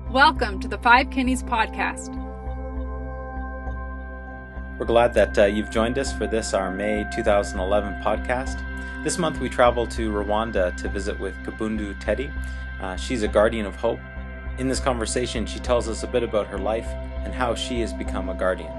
Welcome to the Five Kennies podcast. We're glad that you've joined us for this, our May 2011 podcast. This month we travel to Rwanda to visit with Kabundu Teddy. She's a guardian of hope. In this conversation, she tells us a bit about her life and how she has become a guardian.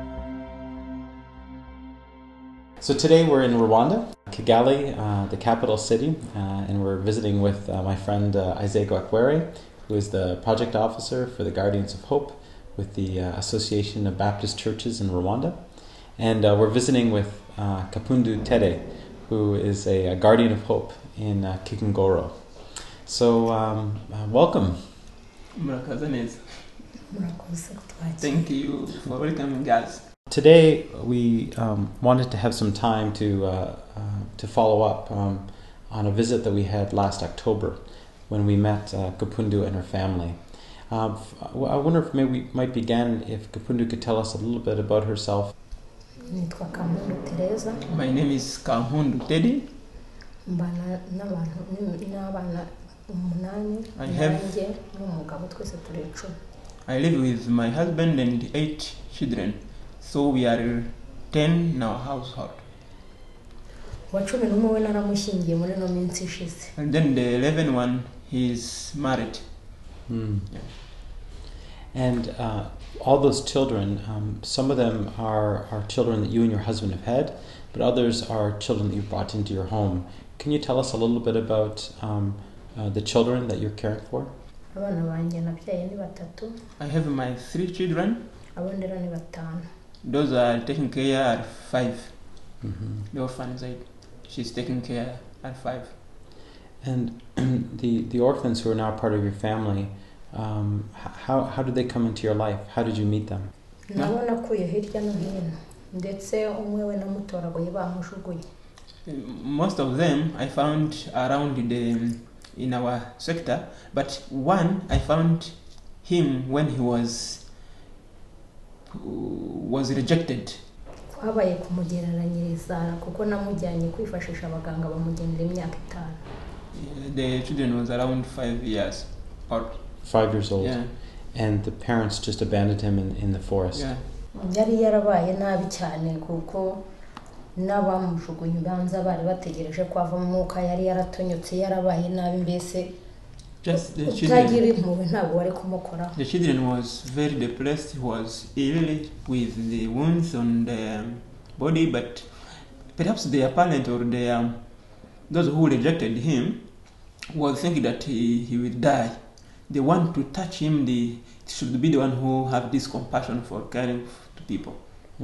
So today we're in Rwanda, Kigali, the capital city, and we're visiting with my friend Isego Akwere, who is the project officer for the Guardians of Hope with the Association of Baptist Churches in Rwanda. And we're visiting with Kabundu Teddy, who is a Guardian of Hope in Kikungoro. So, welcome. Thank you for welcoming us. Today we wanted to have some time to follow up on a visit that we had last October when we met Kabundu and her family. I wonder if maybe we might begin if Kabundu could tell us a little bit about herself. My name is Kabundu Teddy. I live with my husband and 8 children, so we are 10 in our household. And then the 11th one, he's married. Yeah. And all those children, some of them are children that you and your husband have had, but others are children that you brought into your home. Can you tell us a little bit about the children that you're caring for? I have my 3 children. Those are taken care at 5. Mm-hmm. The orphan side, she's taking care at 5. And the orphans who are now part of your family, how did they come into your life? How did you meet them? Most of them I found around in our sector, but one I found him when he was rejected. The children was around 5 years old. 5 years old. Yeah. And the parents just abandoned him in the forest. Yeah. Just the children was very depressed. He was ill with the wounds on the body, but perhaps their parent or those who rejected him was thinking that he will die. They want to touch him. They should be the one who have this compassion for caring to people.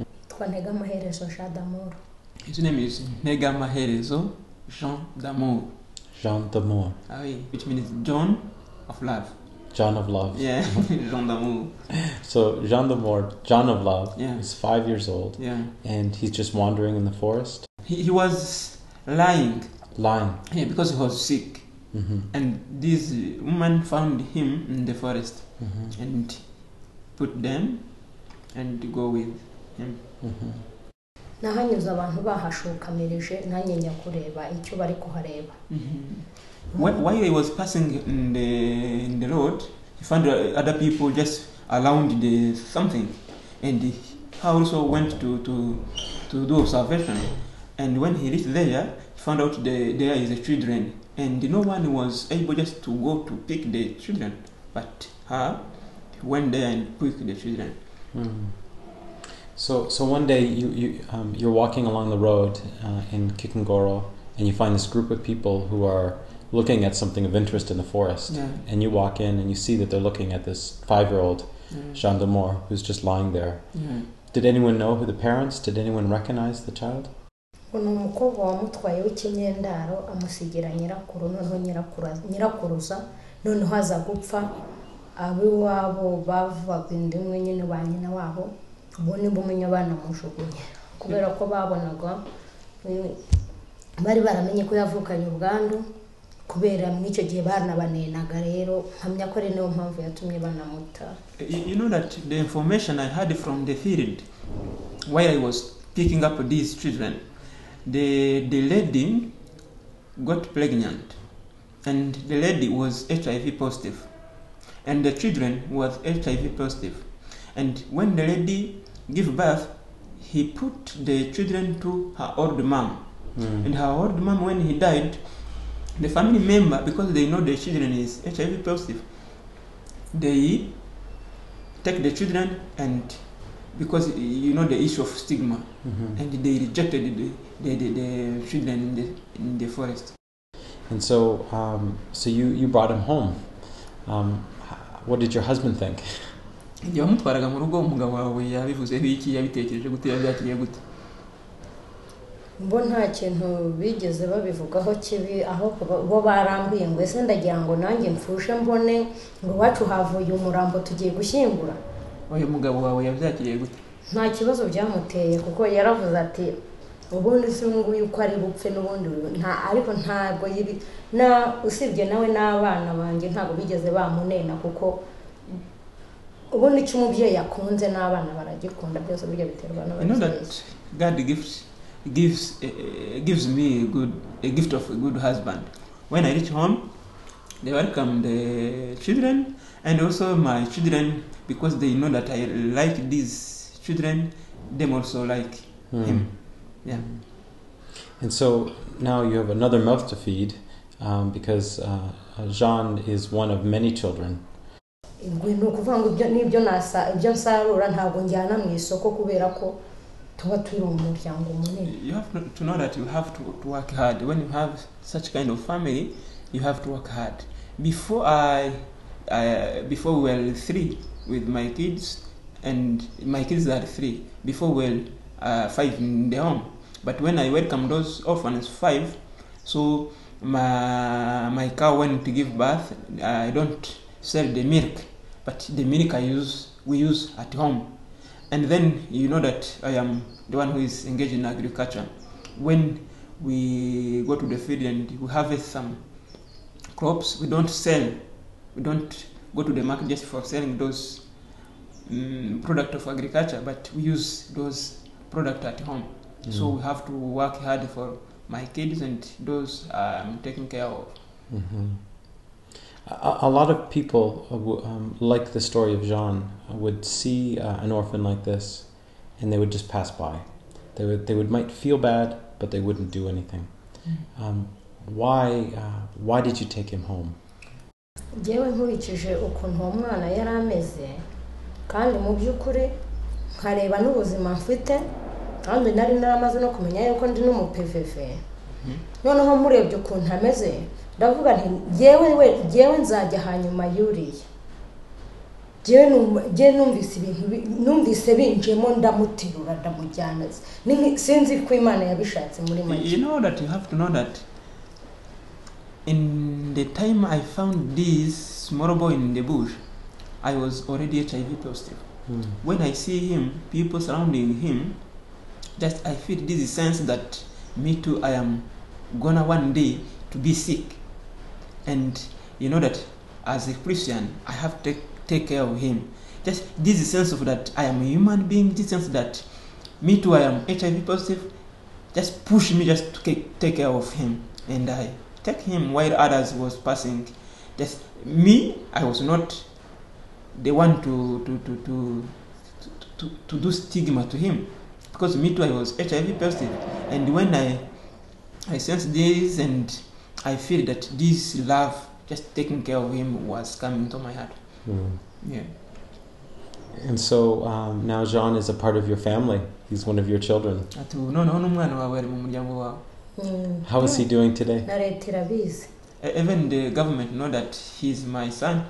His name is Nega Maherezo Jean d'Amour. Jean d'Amour. Which means John of Love. John of Love. Yeah, Jean d'Amour. So Jean d'Amour, John of Love, yeah, is 5 years old. Yeah. And he's just wandering in the forest? He was lying. Lying? Yeah, because he was sick. Mm-hmm. And this woman found him in the forest, mm-hmm, and put them and go with him. Mm-hmm. Mm-hmm. While he was passing in the road, he found other people just around something, and he also went to do observation. And when he reached there, he found out there is a children, and no one was able just to go to pick the children, but he went there and picked the children. Mm. So one day you're walking along the road in Kikungoro, and you find this group of people who are looking at something of interest in the forest. Yeah. And you walk in and you see that they're looking at this 5-year-old, Jean d'Amour, who's just lying there. Yeah. Did anyone know who the parents? Did anyone recognize the child? You know that the information I had from the field while I was picking up these children, the lady got pregnant, and the lady was HIV positive. and the children was HIV positive. And when the lady gave birth, he put the children to her old mom. And her old mom, when he died, the family member, because they know the children is HIV positive, they take the children, and because you know the issue of stigma, and they rejected the children in the forest. And so, so you brought him home. What did your husband think? Igihe wamutwaraga mu rugo, umugabo wawe yabivuze biki, yabitekereje gute, yabyakiriye gute? Bo nta kintu bigeze babivugaho kibi, aho bo barambwiye ngo ese ndagira ngo nanjye mfushe mbone ngo wacu havuye umurambo tugiye gushyingura. Uyu mugabo wawe yabyakiriye gute? Nta kibazo byamuteye kuko yaravuze ati ubundi se nguyu uko ari bupfe n'ubundi ariko ntago yibi na usibye nawe n'abana banjye ntago bigeze bamunena kuko ubundi cyo umubyeyi yakunze n'abana baragikunda byose burya biterwa n'ababyeyi. You know that God gives me a gift of a good husband. When I reach home, they welcome the children and also my children, because they know that I like these children, them also like him. Yeah. And so now you have another mouth to feed, because Jean is one of many children. Ibyo kuvuga ngo ibyo nsarura ntabwo njyana mu isoko kubera ko tuba turi mu muryango munini. You have to know that you have to work hard. When you have such kind of family, you have to work hard. Before we were 3 with my kids, and my kids are 3. Before we were 5 in the home. But when I welcome those orphans 5, so my cow went to give birth. I don't sell the milk, but the milk we use at home. And then you know that I am the one who is engaged in agriculture. When we go to the field and we harvest some crops, we don't sell. We don't go to the market just for selling those products of agriculture, but we use those products at home. So we have to work hard for my kids and those I'm taking care of. A lot of people, like the story of Jean, would see an orphan like this, and they would just pass by. They might feel bad, but they wouldn't do anything. Why did you take him home? Jewe nkurikije ukuntu uwo mwana yari ameze, kandi mu by'ukuri nkareba n'ubuzima mfite, kandi nari naramaze no kumenya yuko ndi n'umupeveve. Noneho murebye ukuntu ameze, ndavuga nti jewe nzajya hanyuma yuriye. Jewe numvise binjemo ndamutirura ndamujyana. Sinzi ko Imana yabishatse muri make. You know that you have to know that in the time I found this small boy in the bush, I was already HIV positive. When I see him, people surrounding him, just I feel this sense that me too, I am gonna one day to be sick. And you know that as a Christian, I have to take care of him. Just this sense of that I am a human being, this sense that me too, I am HIV positive, just push me just to take care of him. And I take him while others was passing. Just me, I was not the one to do stigma to him. Because me too, I was HIV positive. And when I sensed this, and I feel that this love, just taking care of him, was coming to my heart. Yeah. And so now Jean is a part of your family. He's one of your children. How is he doing today? Even the government know that he's my son.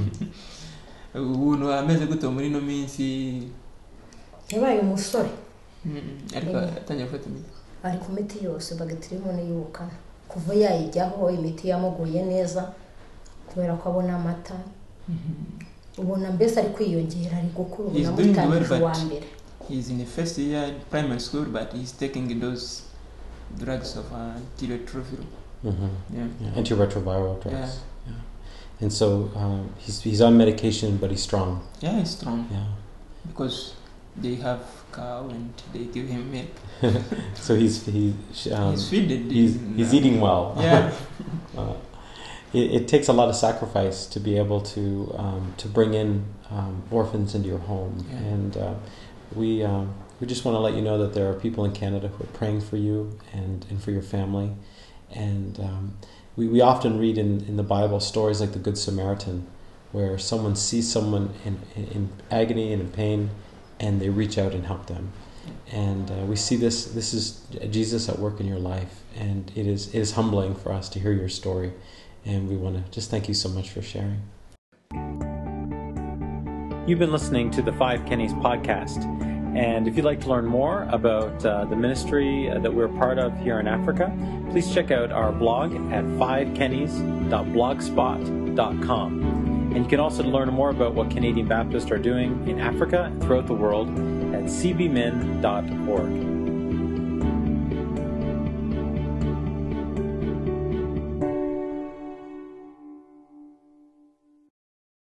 Yabaye umusore. Ariko atangiye gufata imiti. Ari ku miti yose bagatirimo niyuka. Kuva yayijyaho imiti yamuguye neza kubera ko abona amata. Ubona mbese ari kwiyongera ari gukura ubona mutangiye wa mbere. He's in the first year in primary school, but he's taking those drugs of antiretroviral. Yeah. Antiretroviral drugs. Yeah. And so he's on medication, but he's strong. Yeah, he's strong. Yeah. Because they have cow and they give him milk. So he's feeded. He's eating well. Yeah. it takes a lot of sacrifice to be able to bring in orphans into your home. Yeah. And we just want to let you know that there are people in Canada who are praying for you and for your family. And we often read in the Bible stories like the Good Samaritan, where someone sees someone in agony and in pain, and they reach out and help them. And we see this is Jesus at work in your life, and it is humbling for us to hear your story. And we want to just thank you so much for sharing. You've been listening to the Five Kennys podcast. And if you'd like to learn more about the ministry that we're part of here in Africa, please check out our blog at fivekennys.blogspot.com. And you can also learn more about what Canadian Baptists are doing in Africa and throughout the world at cbmin.org.